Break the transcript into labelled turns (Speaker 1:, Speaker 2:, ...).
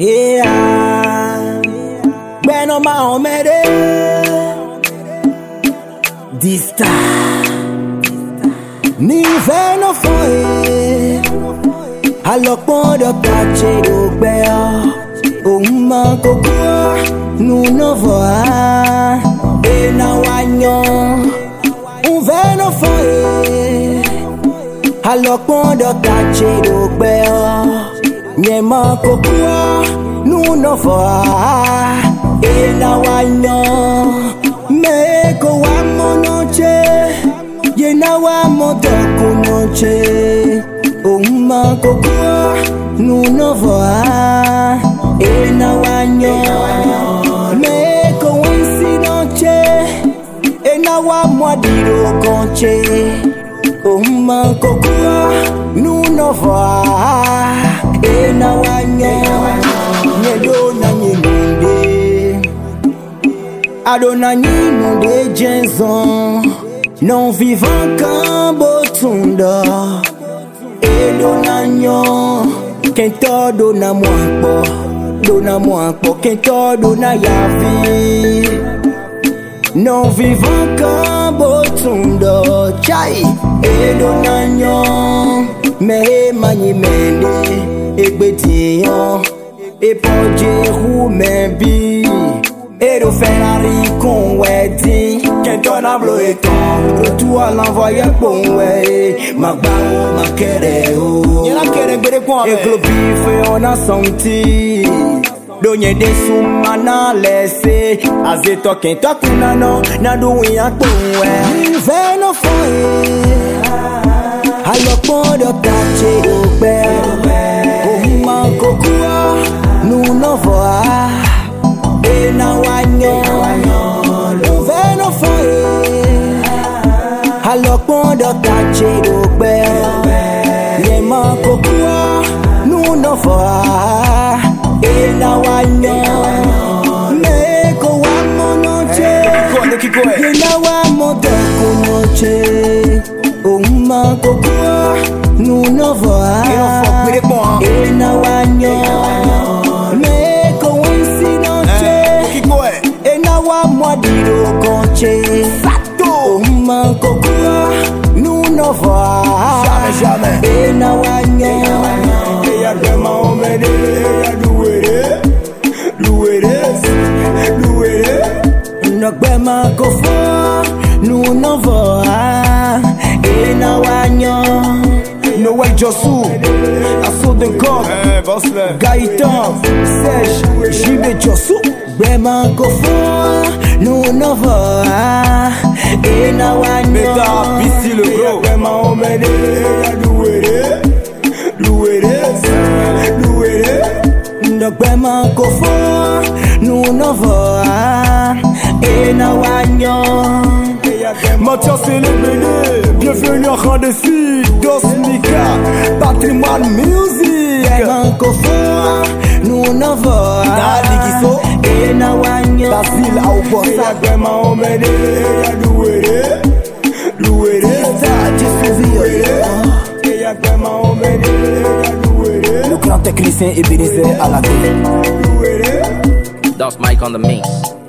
Speaker 1: Yeah, Beno Mahomede, Dista, Ni Veno Foye, Alokpon de Kache do Bea, Ouma Kokua, nous ne voit, et na wanyo, Veno Foye, Alokpon de Kache do Bea. Nyema kokua nuno foa ena wanyo meko wa monoche yena wa motoku noche uma kokua nuno foa ena wanyo meko wansi noche ena wa mwadiro konche uma kokua nuno foa ena wanyo nyedo na nyinunde adona nyinunde jenzon non vivant qu'un botunda edona nyo kento dona moi po kento dona yavi non vivant qu'un botunda chai edona nyo me mani mende Egbetiyan, Epoje Roumebi, Edo Ferrari con wedi, Kenton Ablo eton, retour à l'envoyé bon way, Magbao Makereo, Yena Kere Gbede Kwa me, Eklopi fe on a senti, Donye de soumana lese, Azeto Kento Kunano, Nadou ya Tonwe, Veno Foye, Alokpon de Kache do Bea. Kokua nuno voa ena wanyo veno foye alokpon do kache do gbe yema kokua nuno voa ena wanyo meko wa monoche yena wa motoku noche uma kokua nuno voa ena wanyo meko wansi noche ena wa mwadiro konche uma kokua nuno voa ena wanyo ya dema omede ya luere nogbema kofo nuno voa ena wanyo Noël Jossou, Assaut de Corps, Gaëtan, Serge, JB Jossou, Bema Kofo, nous n'en voit, et na wanyo, Meta, Bissi le gros, Bema Omede, Louere, donc Bema Kofo, nous n'en voit, et na wanyo. Mathias et les Béné, bienvenue en Randessi, Dosmika, Patrimoine Music. Mankofo, nous n'en voit. Dali Giso, et na wanyo. Basil Aoubossa, Grema Omede, ya Louere, ya Grema Omede, ya Louere. Le grand technicien Ebenezer à la télé.
Speaker 2: That's Mike on the mix.